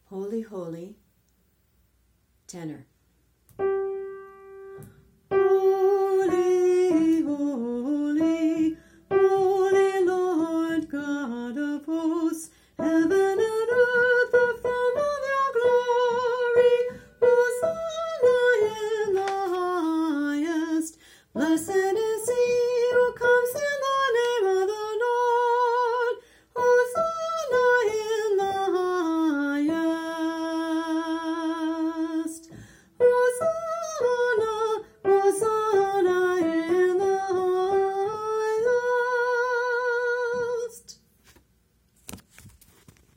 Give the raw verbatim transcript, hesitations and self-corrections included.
Holy, holy, tenor. Holy, holy, holy Lord God of hosts, heaven and earth are full of your glory. Hosanna in the highest, blessed is